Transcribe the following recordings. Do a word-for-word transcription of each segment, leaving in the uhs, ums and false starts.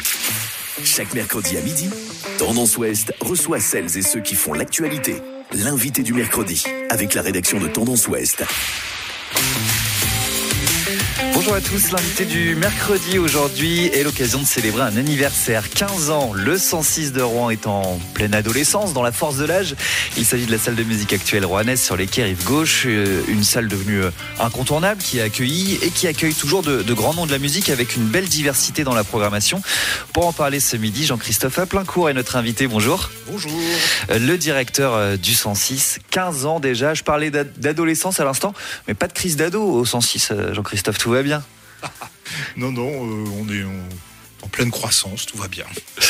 Chaque mercredi à midi, Tendance Ouest reçoit celles et ceux qui font l'actualité. L'invité du mercredi, avec la rédaction de Tendance Ouest. Bonjour à tous, l'invité du mercredi aujourd'hui est l'occasion de célébrer un anniversaire. quinze ans, le cent six de Rouen est en pleine adolescence, dans la force de l'âge. Il s'agit de la salle de musique actuelle rouennaise sur les quais rive gauche, une salle devenue incontournable qui a accueilli et qui accueille toujours de, de grands noms de la musique avec une belle diversité dans la programmation. Pour en parler ce midi, Jean-Christophe Aplincourt est notre invité. Bonjour. Bonjour. Le directeur du cent six, quinze ans déjà. Je parlais d'adolescence à l'instant, mais pas de crise d'ado au cent six, Jean-Christophe, tout va bien? Non, non, euh, on est en, en pleine croissance, tout va bien.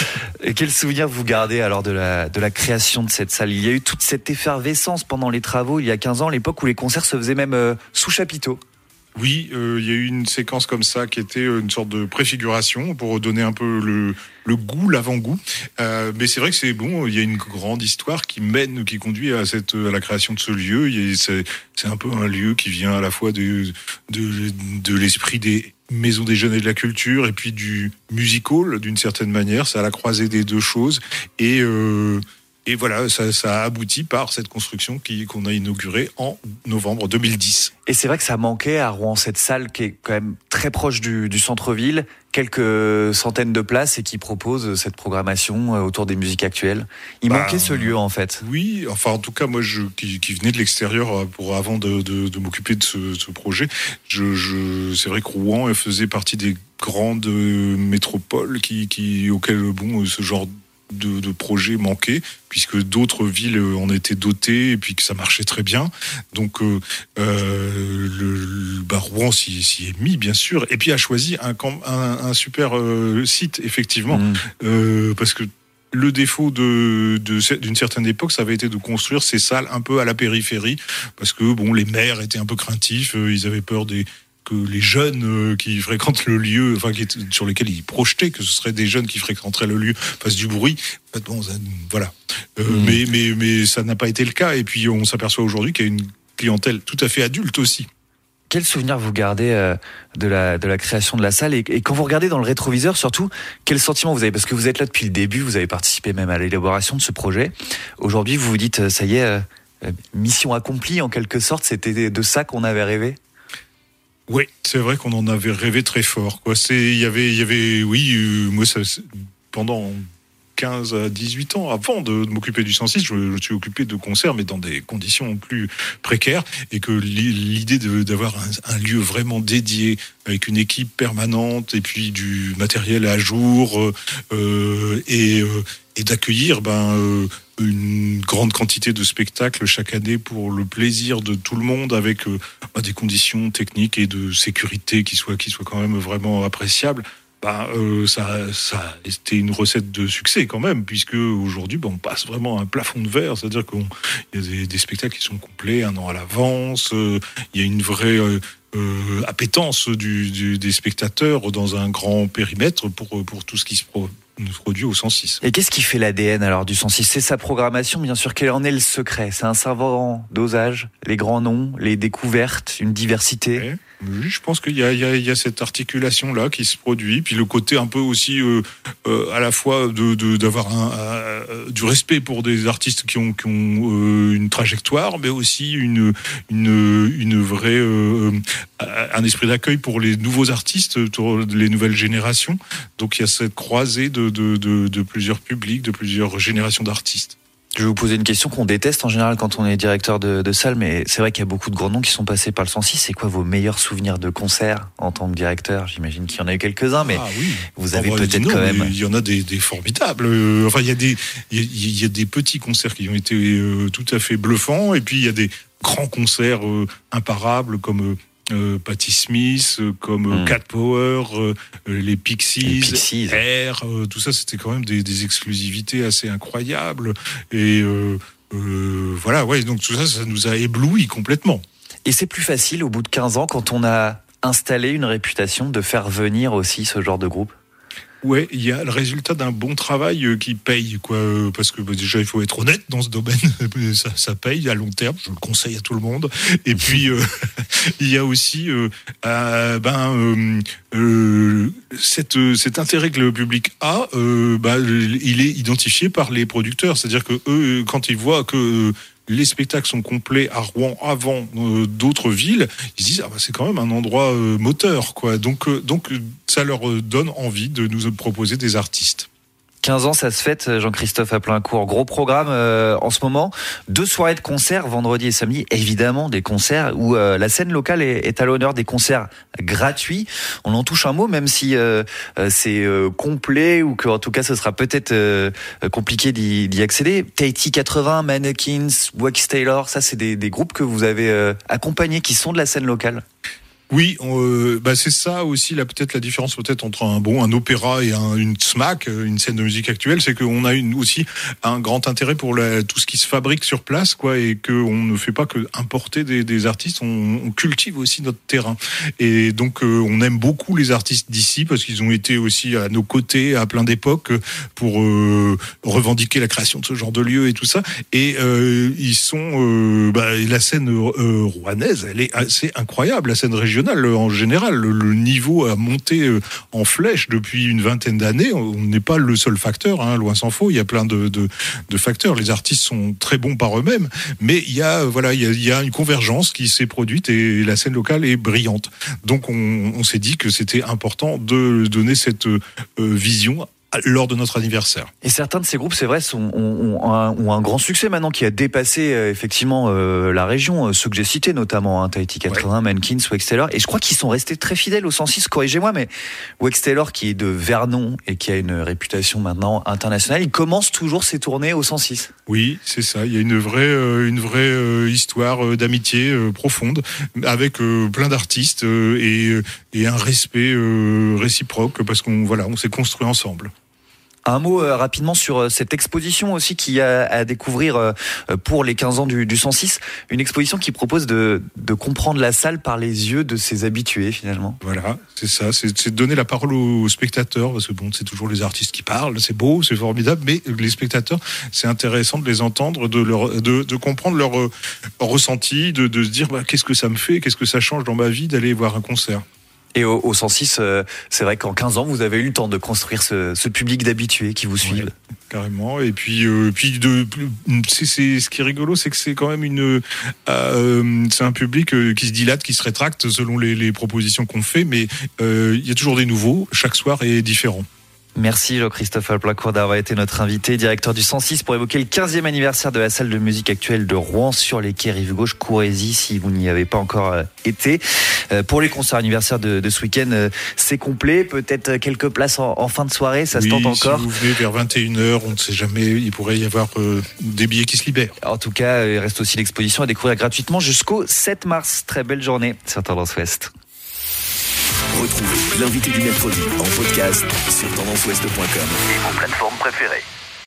Et quel souvenir vous gardez alors de la, de la création de cette salle? Il y a eu toute cette effervescence pendant les travaux il y a quinze ans, l'époque où les concerts se faisaient même euh, sous chapiteau. Oui, euh, il y a eu une séquence comme ça qui était une sorte de préfiguration pour donner un peu le, le goût, l'avant-goût. Euh, mais c'est vrai que c'est bon, il y a une grande histoire qui mène, qui conduit à, cette, à la création de ce lieu. Il y a, c'est, c'est un peu un lieu qui vient à la fois de, de, de l'esprit des maisons des jeunes et de la culture et puis du musical d'une certaine manière. C'est à la croisée des deux choses. Et... Euh, Et voilà, ça, ça a abouti par cette construction qui, qu'on a inaugurée en novembre deux mille dix. Et c'est vrai que ça manquait à Rouen, cette salle qui est quand même très proche du, du centre-ville, quelques centaines de places et qui propose cette programmation autour des musiques actuelles. Il bah, manquait ce lieu en fait. Oui, enfin en tout cas moi je, qui, qui venais de l'extérieur pour avant de, de, de m'occuper de ce, ce projet, je, je, c'est vrai que Rouen faisait partie des grandes métropoles qui, qui, auxquelles bon, ce genre De, de projets manquaient, puisque d'autres villes en étaient dotées et puis que ça marchait très bien. Donc euh, euh, le, le bah, Rouen s'y, s'y est mis, bien sûr, et puis a choisi un, un, un super euh, site, effectivement, mmh. euh, parce que le défaut de, de, d'une certaine époque, ça avait été de construire ces salles un peu à la périphérie, parce que bon, les maires étaient un peu craintifs, euh, ils avaient peur des que les jeunes qui fréquentent le lieu, enfin qui, sur lesquels ils projetaient que ce seraient des jeunes qui fréquenteraient le lieu, fassent du bruit. En fait, bon, ça, voilà. Euh, mmh. mais, mais, mais ça n'a pas été le cas. Et puis on s'aperçoit aujourd'hui qu'il y a une clientèle tout à fait adulte aussi. Quel souvenir vous gardez euh, de, la, de la création de la salle et, et quand vous regardez dans le rétroviseur, surtout, quel sentiment vous avez? Parce que vous êtes là depuis le début, vous avez participé même à l'élaboration de ce projet. Aujourd'hui, vous vous dites, ça y est, euh, mission accomplie en quelque sorte, c'était de ça qu'on avait rêvé? Oui, c'est vrai qu'on en avait rêvé très fort. Quoi. C'est, il y avait, il y avait, oui, euh, moi, ça, pendant quinze à dix-huit ans, avant de, de m'occuper du cent six, je, je me suis occupé de concerts, mais dans des conditions plus précaires, et que l'idée de, d'avoir un, un lieu vraiment dédié, avec une équipe permanente, et puis du matériel à jour, euh, et, euh, et d'accueillir, ben, euh, une grande quantité de spectacles chaque année pour le plaisir de tout le monde avec euh, des conditions techniques et de sécurité qui soient, qui soient quand même vraiment appréciables. Bah, euh, ça, ça a été une recette de succès quand même, puisque aujourd'hui, bah, on passe vraiment à un plafond de verre, c'est-à-dire qu'il y a des, des spectacles qui sont complets un an à l'avance, euh, il y a une vraie euh, euh, appétence du, du, des spectateurs dans un grand périmètre pour, pour tout ce qui se pro- produit au cent six. Et qu'est-ce qui fait l'A D N alors du cent six? C'est sa programmation, bien sûr. Quel en est le secret? C'est un savant dosage, les grands noms, les découvertes, une diversité. Ouais. Oui, je pense qu'il y a, il y a, il y a cette articulation-là qui se produit, puis le côté un peu aussi euh, euh, à la fois de, de, d'avoir un, euh, du respect pour des artistes qui ont, qui ont euh, une trajectoire, mais aussi une, une, une vraie, euh, un esprit d'accueil pour les nouveaux artistes, pour les nouvelles générations. Donc il y a cette croisée de, de, de, de plusieurs publics, de plusieurs générations d'artistes. Je vais vous poser une question qu'on déteste en général quand on est directeur de, de salle, mais c'est vrai qu'il y a beaucoup de grands noms qui sont passés par le cent six. C'est quoi vos meilleurs souvenirs de concert en tant que directeur? J'imagine qu'il y en a eu quelques-uns, mais ah oui. vous avez oh, bah, peut-être non, quand même... Il y en a des, des formidables. Euh, enfin, il y a des, il y a, il y a des petits concerts qui ont été euh, tout à fait bluffants, et puis il y a des grands concerts euh, imparables comme... Euh, Euh, Patti Smith, euh, comme euh, mmh. Cat Power, euh, les Pixies, les Pixies. Air, euh, tout ça, c'était quand même des, des exclusivités assez incroyables. Et euh, euh, voilà, ouais, donc tout ça, ça nous a éblouis complètement. Et c'est plus facile au bout de quinze ans, quand on a installé une réputation, de faire venir aussi ce genre de groupe? Ouais, il y a le résultat d'un bon travail euh, qui paye, quoi. Euh, parce que bah, déjà, il faut être honnête dans ce domaine. ça, ça paye à long terme. Je le conseille à tout le monde. Et puis, euh, il y a aussi euh, euh, ben, euh, euh, cette, cet intérêt que le public a. Euh, bah, il est identifié par les producteurs. C'est-à-dire que eux, quand ils voient que euh, les spectacles sont complets à Rouen avant euh, d'autres villes, ils se disent ah bah c'est quand même un endroit euh, moteur, quoi. Donc euh, donc ça leur donne envie de nous proposer des artistes. quinze ans, ça se fête, Jean-Christophe à Plaincourt. Gros programme euh, en ce moment. Deux soirées de concerts, vendredi et samedi. Évidemment, des concerts où euh, la scène locale est, est à l'honneur, des concerts gratuits. On en touche un mot, même si euh, c'est euh, complet ou qu'en tout cas, ce sera peut-être euh, compliqué d'y, d'y accéder. Tahiti quatre-vingts, Mannequins, Wax Taylor, ça, c'est des, des groupes que vous avez euh, accompagnés qui sont de la scène locale. Oui, euh, bah c'est ça aussi là peut-être la différence peut-être entre un bon un opéra et un, une S M A C, une scène de musique actuelle, c'est qu'on a une, aussi un grand intérêt pour la, tout ce qui se fabrique sur place, quoi, et que on ne fait pas que importer des, des artistes, on, on cultive aussi notre terrain. Et donc euh, on aime beaucoup les artistes d'ici parce qu'ils ont été aussi à nos côtés à plein d'époques pour euh, revendiquer la création de ce genre de lieu et tout ça. Et euh, ils sont euh, bah, la scène euh, rouennaise, elle est assez incroyable, la scène régionale. En général, le niveau a monté en flèche depuis une vingtaine d'années. On n'est pas le seul facteur, hein, loin s'en faut. Il y a plein de, de, de facteurs. Les artistes sont très bons par eux-mêmes, mais il y a voilà, il y a, il y a une convergence qui s'est produite et la scène locale est brillante. Donc, on, on s'est dit que c'était important de donner cette euh, vision lors de notre anniversaire. Et certains de ces groupes, c'est vrai, sont, ont, ont, un, ont un grand succès maintenant qui a dépassé euh, effectivement euh, la région, euh, ceux que j'ai cités notamment, hein, Tahiti quatre-vingts, ouais. Mannequins, Wax Taylor, et je crois qu'ils sont restés très fidèles au cent six, corrigez-moi, mais Wax Taylor qui est de Vernon et qui a une réputation maintenant internationale, il commence toujours ses tournées au cent six. Oui, c'est ça, il y a une vraie, euh, une vraie euh, histoire euh, d'amitié euh, profonde avec euh, plein d'artistes euh, et, et un respect euh, réciproque parce qu'on voilà, on s'est construit ensemble. Un mot euh, rapidement sur euh, cette exposition aussi qui a à découvrir euh, pour les quinze ans du, du cent six. Une exposition qui propose de, de comprendre la salle par les yeux de ses habitués finalement. Voilà, c'est ça, c'est, c'est donner la parole aux spectateurs parce que bon, c'est toujours les artistes qui parlent, c'est beau, c'est formidable, mais les spectateurs, c'est intéressant de les entendre, de, leur, de, de comprendre leur, leur ressenti, de, de se dire bah, qu'est-ce que ça me fait, qu'est-ce que ça change dans ma vie d'aller voir un concert. Et au, au cent six, euh, c'est vrai qu'en quinze ans, vous avez eu le temps de construire ce, ce public d'habitués qui vous suivent. Ouais, carrément. Et puis, euh, puis de, c'est, c'est, ce qui est rigolo, c'est que c'est quand même une, euh, c'est un public euh, qui se dilate, qui se rétracte selon les, les propositions qu'on fait, mais euh, il y a toujours des nouveaux. Chaque soir est différent. Merci Jean-Christophe Plaincourt d'avoir été notre invité, directeur du cent six, pour évoquer le quinzième anniversaire de la salle de musique actuelle de Rouen sur les quais rive gauche. Courez-y si vous n'y avez pas encore été. Pour les concerts anniversaires de, de ce week-end, c'est complet. Peut-être quelques places en, en fin de soirée, ça oui, se tente encore. Si vous venez vers vingt et une heures, on ne sait jamais, il pourrait y avoir euh, des billets qui se libèrent. En tout cas, il reste aussi l'exposition à découvrir gratuitement jusqu'au sept mars. Très belle journée sur Tendance Ouest. Retrouvez l'invité du mercredi en podcast sur tendance ouest point com et vos plateformes préférées.